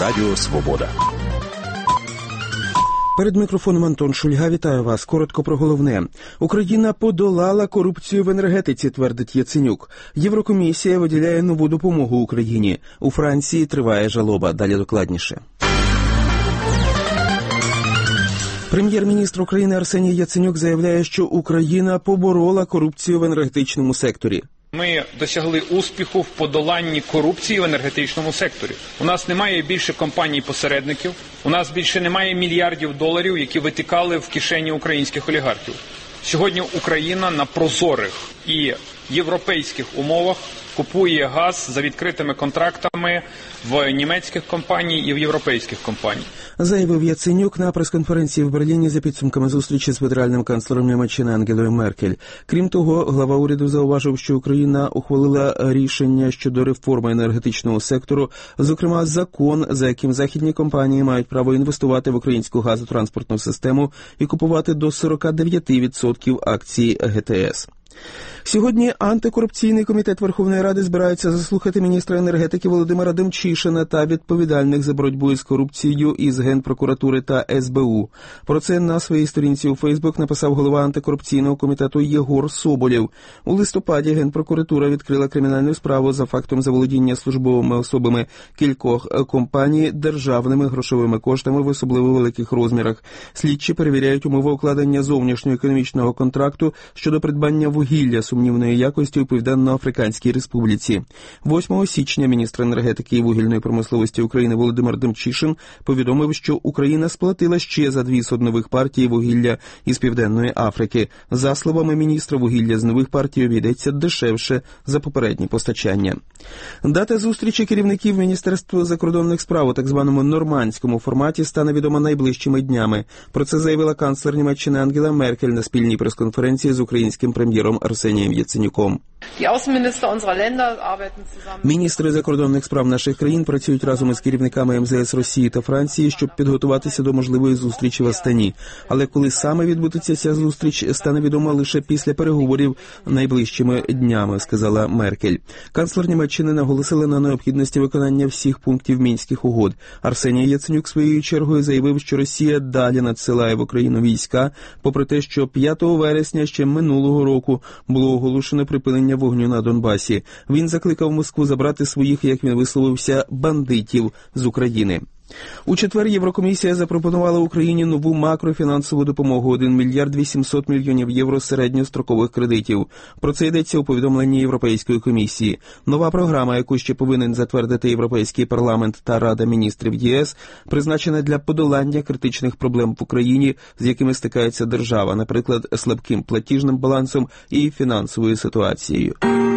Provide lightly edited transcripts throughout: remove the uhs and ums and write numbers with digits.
Радіо Свобода. Перед мікрофоном Антон Шульга. Вітаю вас. Коротко про головне. Україна подолала корупцію в енергетиці, твердить Яценюк. Єврокомісія виділяє нову допомогу Україні. У Франції триває жалоба. Далі докладніше. Прем'єр-міністр України Арсеній Яценюк заявляє, що Україна поборола корупцію в енергетичному секторі. Ми досягли успіху в подоланні корупції в енергетичному секторі. У нас немає більше компаній-посередників, у нас більше немає мільярдів доларів, які витікали в кишені українських олігархів. Сьогодні Україна на прозорих і європейських умовах купує газ за відкритими контрактами в німецьких компаній і в європейських компаній. Заявив Яценюк на прес-конференції в Берліні за підсумками зустрічі з федеральним канцлером Німеччини Ангелою Меркель. Крім того, глава уряду зауважив, що Україна ухвалила рішення щодо реформи енергетичного сектору, зокрема закон, за яким західні компанії мають право інвестувати в українську газотранспортну систему і купувати до 49% акцій ГТС. Сьогодні антикорупційний комітет Верховної Ради збирається заслухати міністра енергетики Володимира Демчишина та відповідальних за боротьбу з корупцією із Генпрокуратури та СБУ. Про це на своїй сторінці у Фейсбук написав голова антикорупційного комітету Єгор Соболєв. У листопаді Генпрокуратура відкрила кримінальну справу за фактом заволодіння службовими особами кількох компаній державними грошовими коштами в особливо великих розмірах. Слідчі перевіряють умови укладення зовнішньоекономічного контракту щодо придбання вугілля сумнівної якості у Південно-Африканській Республіці. 8 січня міністр енергетики і вугільної промисловості України Володимир Демчишин повідомив, що Україна сплатила ще за 2 суднових партії вугілля із Південної Африки. За словами міністра, вугілля з нових партій обійдеться дешевше за попередні постачання. Дата зустрічі керівників Міністерства закордонних справ у так званому нормандському форматі стане відома найближчими днями. Про це заявила канцлер Німеччини Ангела Меркель на спільній прес-конференції з українським прем'єром Арсенієм Яценюком. Міністри закордонних справ наших країн працюють разом із керівниками МЗС Росії та Франції, щоб підготуватися до можливої зустрічі в Астані. Але коли саме відбудеться ця зустріч, стане відомо лише після переговорів найближчими днями, сказала Меркель. Канцлер Німеччини наголосила на необхідності виконання всіх пунктів Мінських угод. Арсеній Яценюк своєю чергою заявив, що Росія далі надсилає в Україну війська, попри те, що 5 вересня ще минулого року було оголошено припинення вогню на Донбасі. Він закликав Москву забрати своїх, як він висловився, бандитів з України. У четвер Єврокомісія запропонувала Україні нову макрофінансову допомогу – 1 мільярд 800 мільйонів євро середньострокових кредитів. Про це йдеться у повідомленні Європейської комісії. Нова програма, яку ще повинен затвердити Європейський парламент та Рада міністрів ЄС, призначена для подолання критичних проблем в Україні, з якими стикається держава, наприклад, слабким платіжним балансом і фінансовою ситуацією.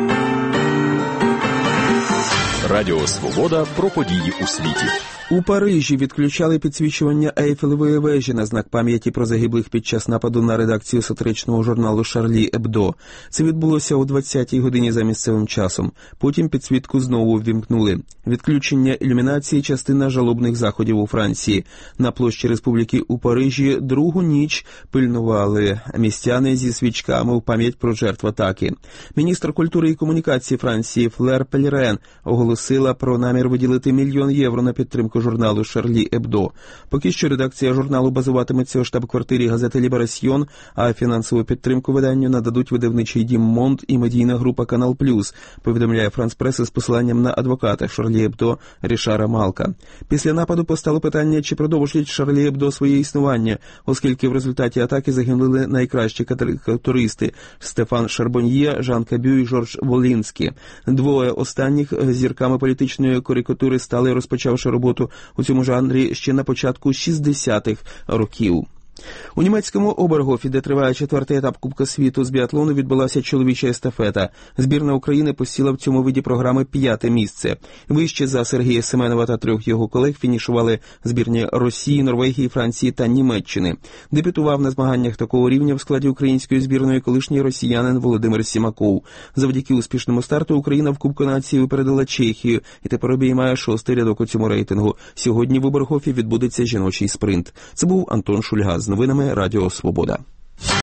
Радіо Свобода про події у світі. У Парижі відключали підсвічування Ейфелевої вежі на знак пам'яті про загиблих під час нападу на редакцію сатиричного журналу «Шарлі Ебдо». Це відбулося о 20-й годині за місцевим часом. Потім підсвітку знову ввімкнули. Відключення ілюмінації – частина жалобних заходів у Франції. На площі Республіки у Парижі другу ніч пильнували містяни зі свічками в пам'ять про жертв атаки. Міністр культури і комунікації Франції Флер Пельрен оголосила про намір виділити 1 мільйон євро на підтримку журналу «Шарлі Ебдо». Поки що редакція журналу базуватиметься у штаб-квартирі газети «Ліберасьйон», а фінансову підтримку виданню нададуть видавничий дім «Монт» і медійна група «Канал Плюс», повідомляє Франс Прес із посиланням на адвоката «Шарлі Ебдо» Рішара Малка. Після нападу постало питання, чи продовжить «Шарлі Ебдо» своє існування, оскільки в результаті атаки загинули найкращі карикатуристи – Стефан Шарбоньє, Жан Кабю і Жорж Волінський. Двоє останніх зірками політичної карикатури стали, розпочавши роботу у цьому жанрі ще на початку 60-х років. У німецькому Обергофі, де триває 4-й етап Кубка світу з біатлону, відбулася чоловіча естафета. Збірна України посіла в цьому виді програми 5-те місце. Вище за Сергія Семенова та 3 його колег фінішували збірні Росії, Норвегії, Франції та Німеччини. Дебютував на змаганнях такого рівня в складі української збірної колишній росіянин Володимир Сімаков. Завдяки успішному старту Україна в Кубку нації випередила Чехію і тепер обіймає 6-й рядок у цьому рейтингу. Сьогодні в Обергофі відбудеться жіночий спринт. Це був Антон Шульга з новинами Радіо Свобода.